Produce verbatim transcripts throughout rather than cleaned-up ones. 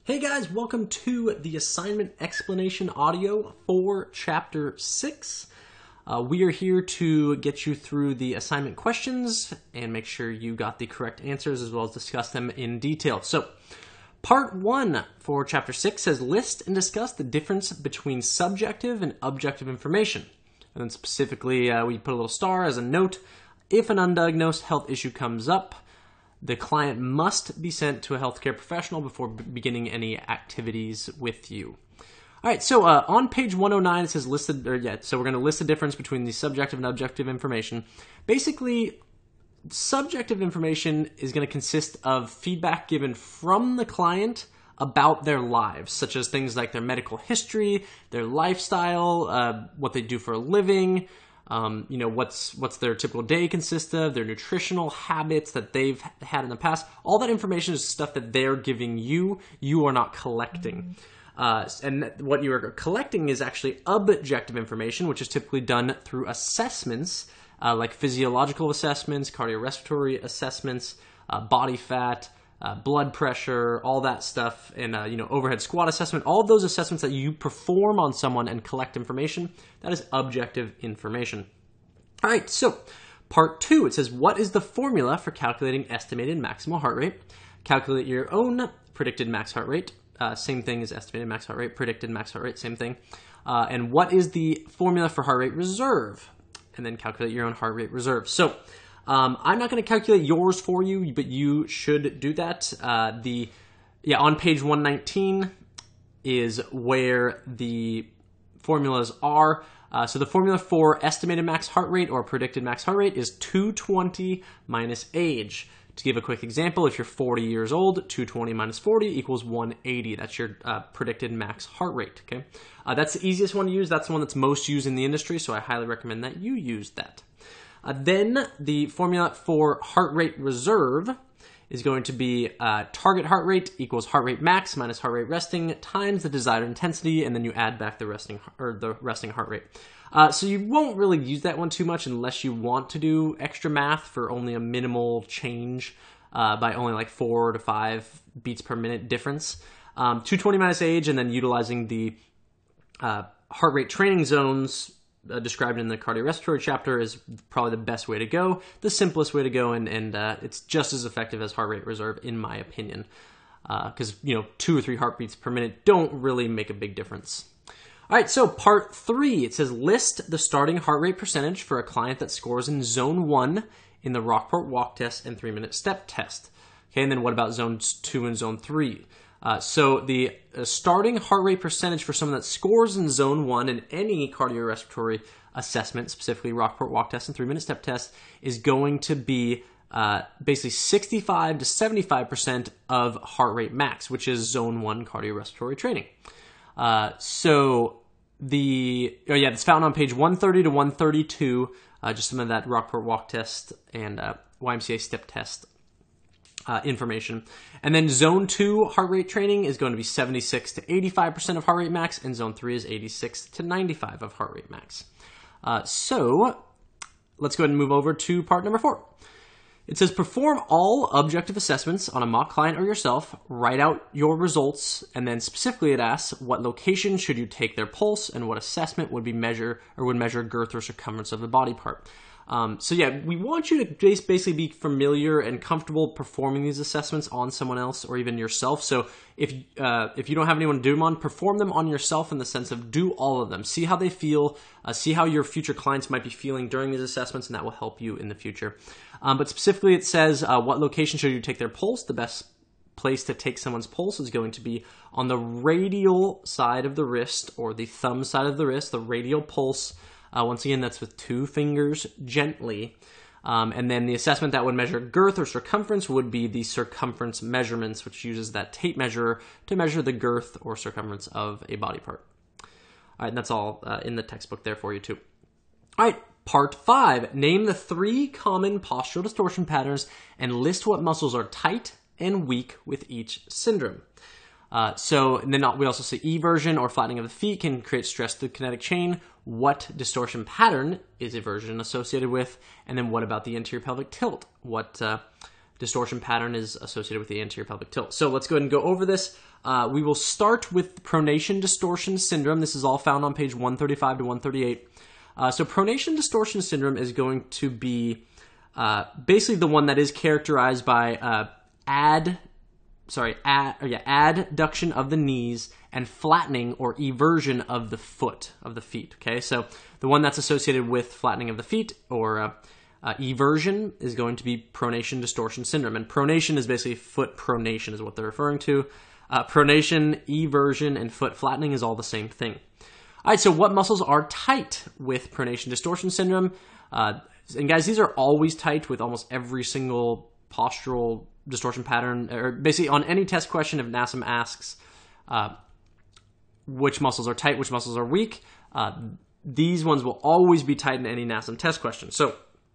Hey guys, welcome to the assignment explanation audio for chapter six. Uh, we are here to get you through the assignment questions and make sure you got the correct answers as well as discuss them in detail. So, part one for chapter six says list and discuss the difference between subjective and objective information. And then specifically, uh, we put a little star as a note. If an undiagnosed health issue comes up, the client must be sent to a healthcare professional before b- beginning any activities with you. All right, so uh, on page one oh nine, it says listed, or yeah, so we're going to list the difference between the subjective and objective information. Basically, subjective information is going to consist of feedback given from the client about their lives, such as things like their medical history, their lifestyle, uh, what they do for a living, Um, you know, what's what's their typical day consist of, their nutritional habits that they've had in the past. All that information is stuff that they're giving you. You are not collecting. Uh, and what you are collecting is actually objective information, which is typically done through assessments, uh, like physiological assessments, cardiorespiratory assessments, uh, body fat, uh, blood pressure, all that stuff, and uh, you know, overhead squat assessment. All of those assessments that you perform on someone and collect information, that is objective information. All right, so part two, it says, what is the formula for calculating estimated maximal heart rate? Calculate your own predicted max heart rate. Uh, same thing as estimated max heart rate, predicted max heart rate, same thing. Uh, and what is the formula for heart rate reserve? And then calculate your own heart rate reserve. So um, I'm not going to calculate yours for you, but you should do that. Uh, the yeah, on page one nineteen is where the formulas are. Uh, so the formula for estimated max heart rate or predicted max heart rate is two twenty minus age. To give a quick example, if you're forty years old, two twenty minus forty equals one eighty. That's your uh, predicted max heart rate. Okay, uh, that's the easiest one to use. That's the one that's most used in the industry, so I highly recommend that you use that. Uh, then the formula for heart rate reserve is going to be uh, target heart rate equals heart rate max minus heart rate resting times the desired intensity, and then you add back the resting or the resting heart rate. Uh, so you won't really use that one too much unless you want to do extra math for only a minimal change uh, by only like four to five beats per minute difference. Um, two twenty minus age, and then utilizing the uh, heart rate training zones Uh, described in the cardiorespiratory chapter is probably the best way to go, the simplest way to go, and, and uh, it's just as effective as heart rate reserve, in my opinion. Because, uh, you know, two or three heartbeats per minute don't really make a big difference. All right, so part three, it says list the starting heart rate percentage for a client that scores in zone one in the Rockport walk test and three-minute step test. Okay, and then what about zones two and zone three? Uh, so the uh, starting heart rate percentage for someone that scores in zone one in any cardiorespiratory assessment, specifically Rockport walk test and three-minute step test, is going to be uh, basically sixty-five to seventy-five percent of heart rate max, which is zone one cardiorespiratory training. Uh, so the, oh yeah, it's found on page one thirty to one thirty-two, uh, just some of that Rockport walk test and uh, Y M C A step test Uh, information. And then zone two heart rate training is going to be seventy-six to eighty-five percent of heart rate max, and zone three is eighty-six to ninety-five of heart rate max. Uh, so let's go ahead and move over to part number four. It says perform all objective assessments on a mock client or yourself, write out your results, and then specifically it asks what location should you take their pulse and what assessment would be measure or would measure girth or circumference of the body part. Um, so yeah, we want you to basically be familiar and comfortable performing these assessments on someone else or even yourself. So if uh, if you don't have anyone to do them on, perform them on yourself in the sense of do all of them. See how they feel, uh, see how your future clients might be feeling during these assessments, and that will help you in the future. Um, but specifically it says uh, what location should you take their pulse. The best place to take someone's pulse is going to be on the radial side of the wrist or the thumb side of the wrist, the radial pulse. Uh, once again, that's with two fingers gently. Um, and then the assessment that would measure girth or circumference would be the circumference measurements, which uses that tape measure to measure the girth or circumference of a body part. All right, and that's all uh, in the textbook there for you too. All right, part five. Name the three common postural distortion patterns and list what muscles are tight and weak with each syndrome. Uh, so, and then we also say eversion or flattening of the feet can create stress through the kinetic chain. What distortion pattern is eversion associated with? And then what about the anterior pelvic tilt? What uh, distortion pattern is associated with the anterior pelvic tilt. So let's go ahead and go over this. Uh, we will start with pronation distortion syndrome. This is all found on page one thirty-five to one thirty-eight. Uh, so pronation distortion syndrome is going to be uh, basically the one that is characterized by uh, ad, sorry, ad, or yeah, adduction of the knees and flattening or eversion of the foot, of the feet. Okay, so the one that's associated with flattening of the feet or uh, uh, eversion is going to be pronation distortion syndrome. And pronation is basically foot pronation is what they're referring to. Uh, pronation, eversion, and foot flattening is all the same thing. All right, so what muscles are tight with pronation distortion syndrome? Uh, and guys, these are always tight with almost every single postural distortion pattern, or basically on any test question if NASM asks uh, which muscles are tight, which muscles are weak, uh, these ones will always be tight in any NASM test question. So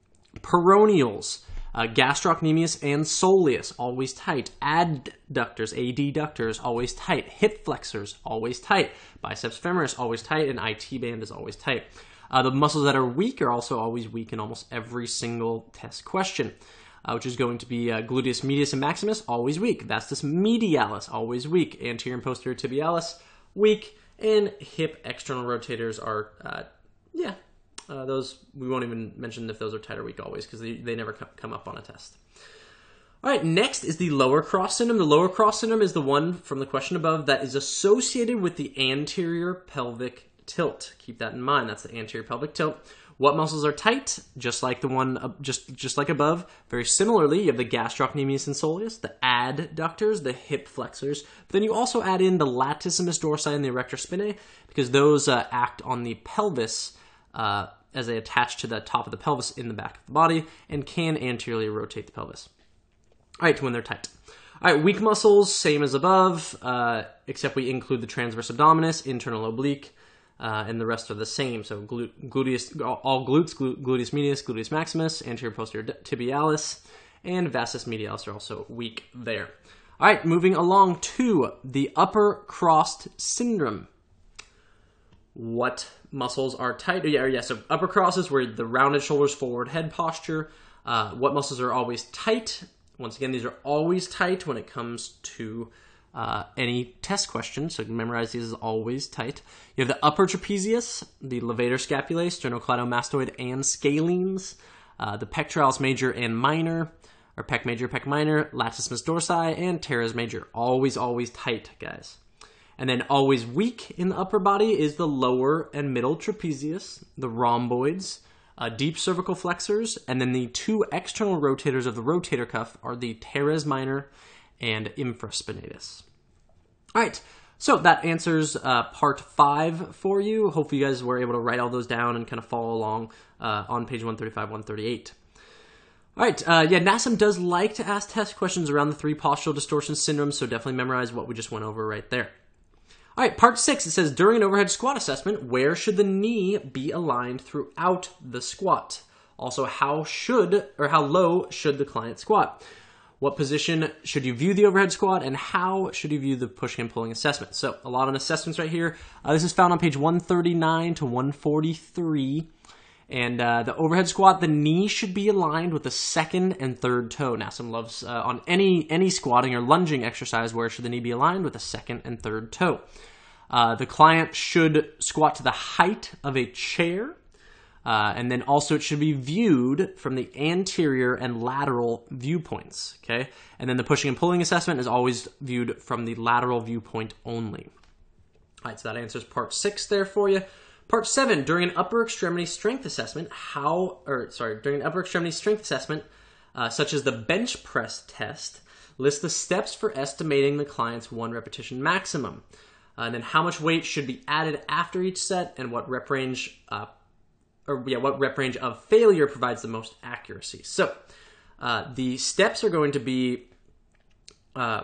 peroneals, uh, gastrocnemius and soleus, always tight. Adductors, adductors, always tight. Hip flexors, always tight. Biceps femoris, always tight. And I T band is always tight. Uh, the muscles that are weak are also always weak in almost every single test question, uh, which is going to be uh, gluteus medius and maximus, always weak. Vastus medialis, always weak. Anterior and posterior tibialis, weak. And hip external rotators are, uh, yeah, uh, those, we won't even mention if those are tight or weak always, because they, they never come up on a test. All right, next is the lower cross syndrome. The lower cross syndrome is the one from the question above that is associated with the anterior pelvic tilt. Keep that in mind. That's the anterior pelvic tilt. What muscles are tight? Just like the one, uh, just just like above. Very similarly, you have the gastrocnemius and soleus, the adductors, the hip flexors. But then you also add in the latissimus dorsi and the erector spinae, because those uh, act on the pelvis uh, as they attach to the top of the pelvis in the back of the body and can anteriorly rotate the pelvis. All right, when they're tight. All right, weak muscles, same as above, uh, except we include the transverse abdominis, internal oblique, uh, and the rest are the same. So glu- gluteus, all glutes, glu- gluteus medius, gluteus maximus, anterior posterior tibialis, and vastus medialis are also weak there. All right, moving along to the upper crossed syndrome. What muscles are tight? Yeah, yeah, so upper cross is where the rounded shoulders, forward head posture. Uh, what muscles are always tight? Once again, these are always tight when it comes to uh, any test question, so memorize these as always tight. You have the upper trapezius, the levator scapulae, sternocleidomastoid, and scalenes, uh, the pectoralis major and minor, or pec major, pec minor, latissimus dorsi, and teres major. Always, always tight, guys. And then always weak in the upper body is the lower and middle trapezius, the rhomboids, Uh, deep cervical flexors, and then the two external rotators of the rotator cuff are the teres minor and infraspinatus. All right, so that answers uh, part five for you. Hopefully you guys were able to write all those down and kind of follow along uh, on page one thirty-five, one thirty-eight. All right, uh, yeah, NASM does like to ask test questions around the three postural distortion syndromes, so definitely memorize what we just went over right there. All right, part six, it says, during an overhead squat assessment, where should the knee be aligned throughout the squat? Also, how should, or how low should the client squat? What position should you view the overhead squat, and how should you view the pushing and pulling assessment? So, a lot of assessments right here. Uh, this is found on page one thirty-nine to one forty-three. And uh, the overhead squat, the knee should be aligned with the second and third toe. NASM loves, uh, on any any squatting or lunging exercise, where should the knee be aligned with the second and third toe? Uh, the client should squat to the height of a chair, uh, and then also it should be viewed from the anterior and lateral viewpoints, okay? And then the pushing and pulling assessment is always viewed from the lateral viewpoint only. All right, so that answers part six there for you. Part seven, during an upper extremity strength assessment, how, or sorry, during an upper extremity strength assessment, uh, such as the bench press test, list the steps for estimating the client's one repetition maximum. Uh, and then how much weight should be added after each set, and what rep range, uh, or yeah, what rep range of failure provides the most accuracy. So uh, the steps are going to be uh,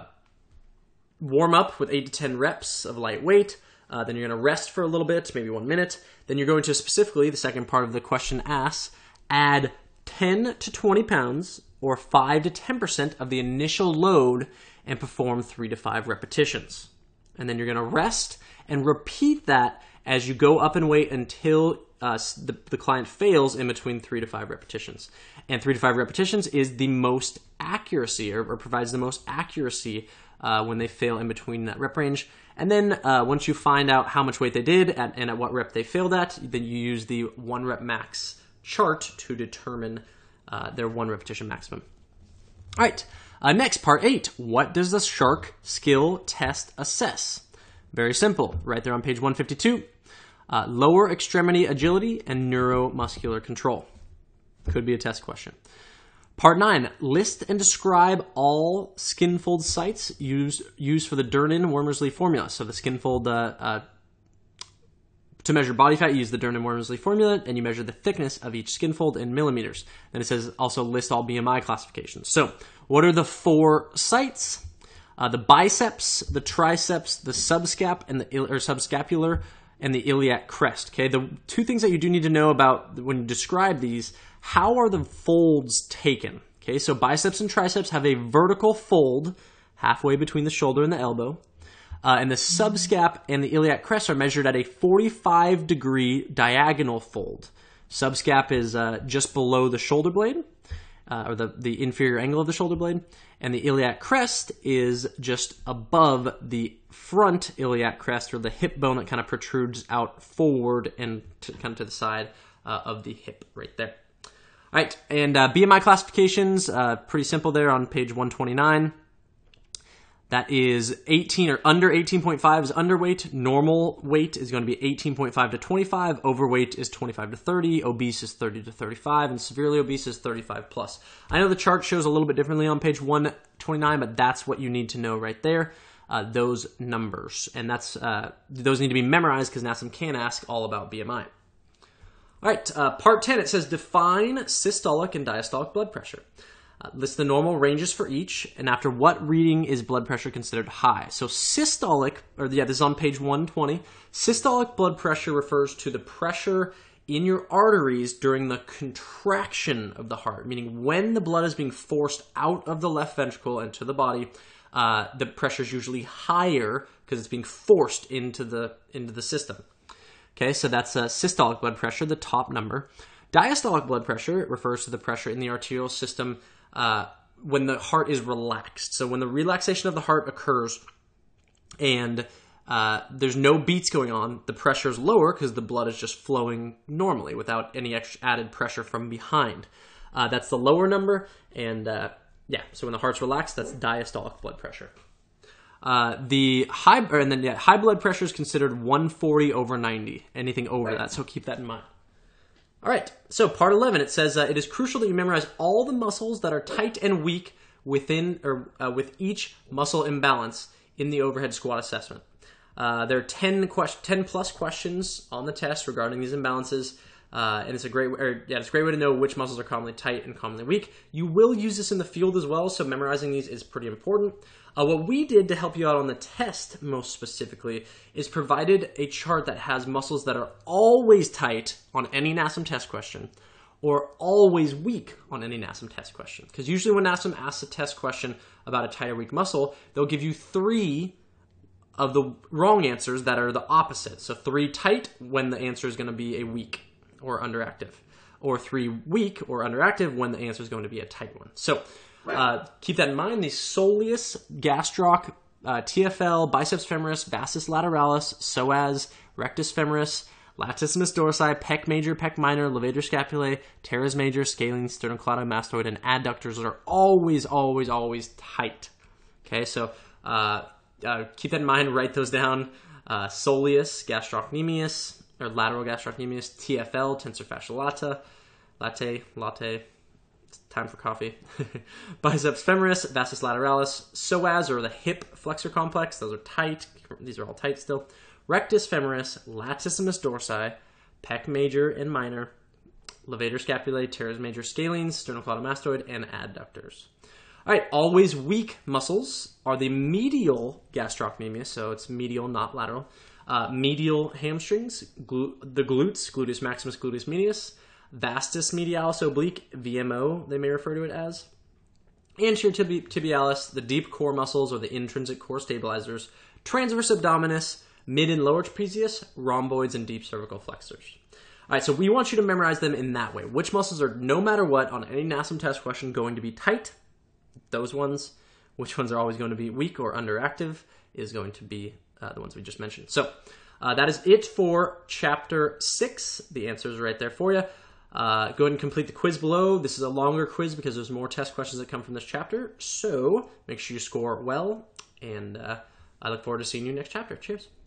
warm up with eight to ten reps of light weight. Uh, then you're going to rest for a little bit, maybe one minute. Then you're going to specifically, the second part of the question asks, add ten to twenty pounds or five to ten percent of the initial load and perform three to five repetitions. and then you're going to rest and repeat that as you go up in weight until uh, the, the client fails in between three to five repetitions. And three to five repetitions is the most accuracy, or, or provides the most accuracy uh, when they fail in between that rep range. And then uh, once you find out how much weight they did at, and at what rep they failed at, then you use the one rep max chart to determine uh, their one repetition maximum. All right, uh, next, part eight. What does the shark skill test assess? Very simple, right there on page one fifty-two. Uh, lower extremity agility and neuromuscular control. Could be a test question. Part nine, list and describe all skinfold sites used used for the Dernan-Wormersley formula. So the skinfold, uh, uh, to measure body fat, you use the Dernan-Wormersley formula, and you measure the thickness of each skinfold in millimeters. Then it says also list all B M I classifications. So what are the four sites? Uh, the biceps, the triceps, the subscap, and the or subscapular, and the iliac crest. Okay, the two things that you do need to know about when you describe these: how are the folds taken? Okay, so biceps and triceps have a vertical fold halfway between the shoulder and the elbow. Uh, and the subscap and the iliac crest are measured at a forty-five degree diagonal fold. Subscap is uh, just below the shoulder blade, uh, or the, the inferior angle of the shoulder blade. And the iliac crest is just above the front iliac crest, or the hip bone that kind of protrudes out forward and to, kind of to the side uh, of the hip right there. All right, and uh, B M I classifications, uh, pretty simple there on page one twenty-nine. That is eighteen or under eighteen point five is underweight. Normal weight is going to be eighteen point five to twenty-five. Overweight is twenty-five to thirty. Obese is thirty to thirty-five. And severely obese is thirty-five plus. I know the chart shows a little bit differently on page one twenty-nine, but that's what you need to know right there. Uh, those numbers. And that's uh, those need to be memorized because NASM can ask all about B M I. All right, uh, part ten, it says define systolic and diastolic blood pressure. Uh, list the normal ranges for each, and after what reading is blood pressure considered high. So systolic, or yeah, this is on page one twenty. Systolic blood pressure refers to the pressure in your arteries during the contraction of the heart, meaning when the blood is being forced out of the left ventricle into the body, uh, the pressure is usually higher because it's being forced into the into the system. Okay, so that's uh, systolic blood pressure, the top number. Diastolic blood pressure refers to the pressure in the arterial system uh, when the heart is relaxed. So when the relaxation of the heart occurs and uh, there's no beats going on, the pressure is lower because the blood is just flowing normally without any extra added pressure from behind. Uh, that's the lower number, and uh, yeah, so when the heart's relaxed, that's diastolic blood pressure. Uh, the high, or, and then yeah, high blood pressure is considered one forty over ninety. Anything over that, so keep that in mind. All right, so part eleven, it says, uh, it is crucial that you memorize all the muscles that are tight and weak within or uh, with each muscle imbalance in the overhead squat assessment. Uh, there are ten, question, ten plus questions on the test regarding these imbalances, uh, and it's a great, or, yeah, it's a great way to know which muscles are commonly tight and commonly weak. You will use this in the field as well, so memorizing these is pretty important. Uh, what we did to help you out on the test, most specifically, is provided a chart that has muscles that are always tight on any NASM test question, or always weak on any NASM test question. Because usually when NASM asks a test question about a tight or weak muscle, they'll give you three of the wrong answers that are the opposite. So three tight when the answer is going to be a weak or underactive, or three weak or underactive when the answer is going to be a tight one. So Uh, keep that in mind. The soleus, gastroc, uh, T F L, biceps femoris, vastus lateralis, psoas, rectus femoris, latissimus dorsi, pec major, pec minor, levator scapulae, teres major, scalene, sternocleidomastoid, and adductors are always, always, always tight. Okay, so uh, uh, keep that in mind. Write those down. Uh, soleus, gastrocnemius, or lateral gastrocnemius, T F L, tensor fascia lata, latte, latte. Time for coffee. Biceps femoris, vastus lateralis, psoas, or the hip flexor complex. Those are tight. These are all tight still. Rectus femoris, latissimus dorsi, pec major and minor, levator scapulae, teres major, scalene, sternocleidomastoid, and adductors. All right, always weak muscles are the medial gastrocnemius, so it's medial, not lateral. Uh, medial hamstrings, glu- the glutes, gluteus maximus, gluteus medius, vastus medialis oblique, V M O, they may refer to it as. anterior tibi- tibialis, the deep core muscles or the intrinsic core stabilizers, transverse abdominis, mid and lower trapezius, rhomboids, and deep cervical flexors. All right, so we want you to memorize them in that way. Which muscles are, no matter what, on any N A S M test question, going to be tight? Those ones. Which ones are always going to be weak or underactive is going to be uh, the ones we just mentioned. So uh, that is it for Chapter six. The answers are right there for you. Uh, go ahead and complete the quiz below. This is a longer quiz because there's more test questions that come from this chapter. So make sure you score well, and uh, I look forward to seeing you next chapter. Cheers.